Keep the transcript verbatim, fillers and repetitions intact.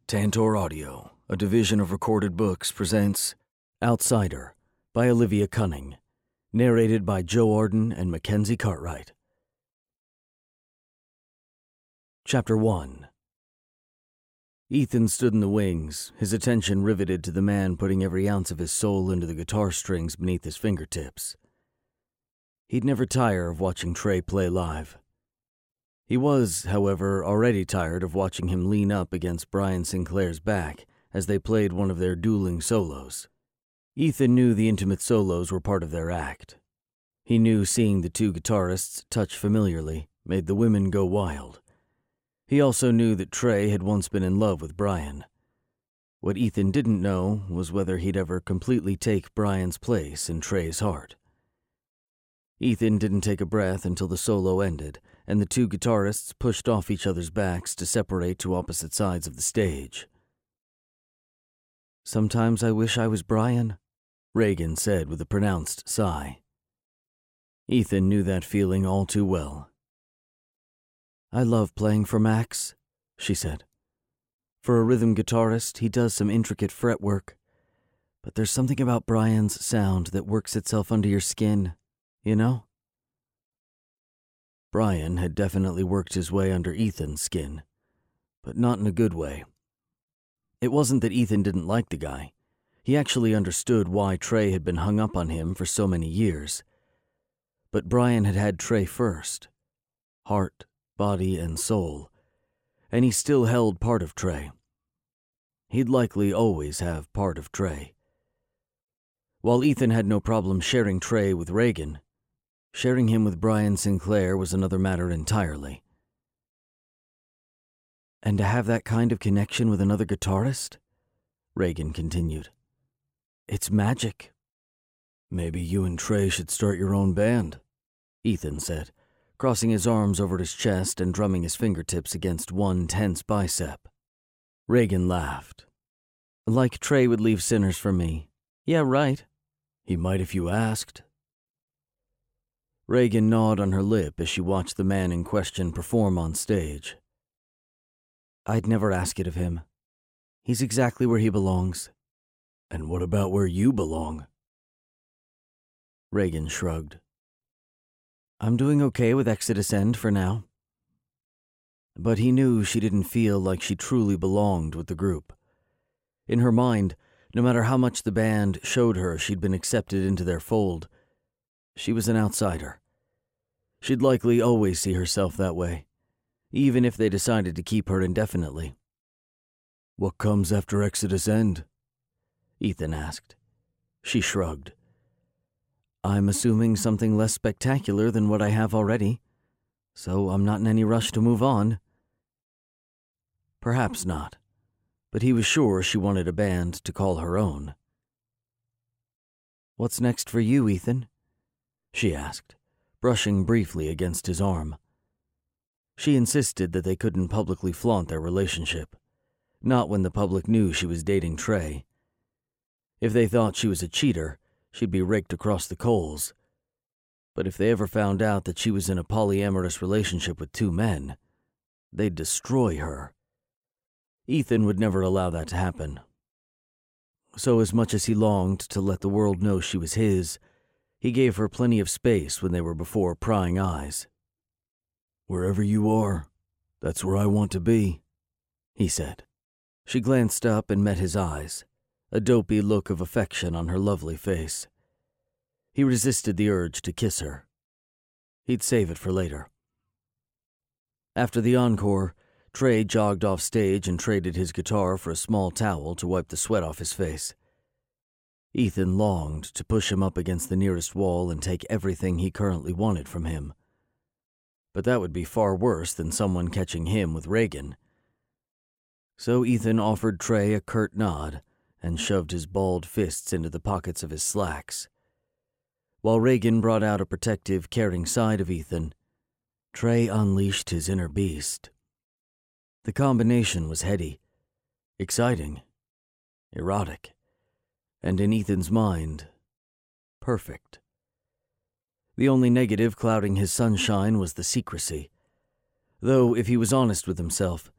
Tantor Audio, a division of Recorded Books, presents Outsider by Olivia Cunning, narrated by Joe Arden and Mackenzie Cartwright. Chapter one. Ethan stood in the wings, his attention riveted to the man putting every ounce of his soul into the guitar strings beneath his fingertips. He'd never tire of watching Trey play live. He was, however, already tired of watching him lean up against Brian Sinclair's back as they played one of their dueling solos. Ethan knew the intimate solos were part of their act. He knew seeing the two guitarists touch familiarly made the women go wild. He also knew that Trey had once been in love with Brian. What Ethan didn't know was whether he'd ever completely take Brian's place in Trey's heart. Ethan didn't take a breath until the solo ended, and the two guitarists pushed off each other's backs to separate to opposite sides of the stage. "Sometimes I wish I was Brian," Reagan said with a pronounced sigh. Ethan knew that feeling all too well. "I love playing for Max," she said. "For a rhythm guitarist, he does some intricate fret work, but there's something about Brian's sound that works itself under your skin, you know?" Brian had definitely worked his way under Ethan's skin, but not in a good way. It wasn't that Ethan didn't like the guy. He actually understood why Trey had been hung up on him for so many years. But Brian had had Trey first. Heart, body, and soul. And he still held part of Trey. He'd likely always have part of Trey. While Ethan had no problem sharing Trey with Reagan, sharing him with Brian Sinclair was another matter entirely. "And to have that kind of connection with another guitarist?" Reagan continued. "It's magic." "Maybe you and Trey should start your own band," Ethan said, crossing his arms over his chest and drumming his fingertips against one tense bicep. Reagan laughed. "Like Trey would leave sinners for me. Yeah, right." "He might if you asked." Reagan gnawed on her lip as she watched the man in question perform on stage. "I'd never ask it of him. He's exactly where he belongs." "And what about where you belong?" Reagan shrugged. "I'm doing okay with Exodus End for now." But he knew she didn't feel like she truly belonged with the group. In her mind, no matter how much the band showed her she'd been accepted into their fold, she was an outsider. She'd likely always see herself that way, even if they decided to keep her indefinitely. "What comes after Exodus End?" Ethan asked. She shrugged. "I'm assuming something less spectacular than what I have already, so I'm not in any rush to move on." Perhaps not, but he was sure she wanted a band to call her own. "What's next for you, Ethan?" she asked, brushing briefly against his arm. She insisted that they couldn't publicly flaunt their relationship, not when the public knew she was dating Trey. If they thought she was a cheater, she'd be raked across the coals. But if they ever found out that she was in a polyamorous relationship with two men, they'd destroy her. Ethan would never allow that to happen. So as much as he longed to let the world know she was his, he gave her plenty of space when they were before prying eyes. "Wherever you are, that's where I want to be," he said. She glanced up and met his eyes, a dopey look of affection on her lovely face. He resisted the urge to kiss her. He'd save it for later. After the encore, Trey jogged off stage and traded his guitar for a small towel to wipe the sweat off his face. Ethan longed to push him up against the nearest wall and take everything he currently wanted from him. But that would be far worse than someone catching him with Reagan. So Ethan offered Trey a curt nod and shoved his balled fists into the pockets of his slacks. While Reagan brought out a protective, caring side of Ethan, Trey unleashed his inner beast. The combination was heady, exciting, erotic, and in Ethan's mind, perfect. The only negative clouding his sunshine was the secrecy, though if he was honest with himself,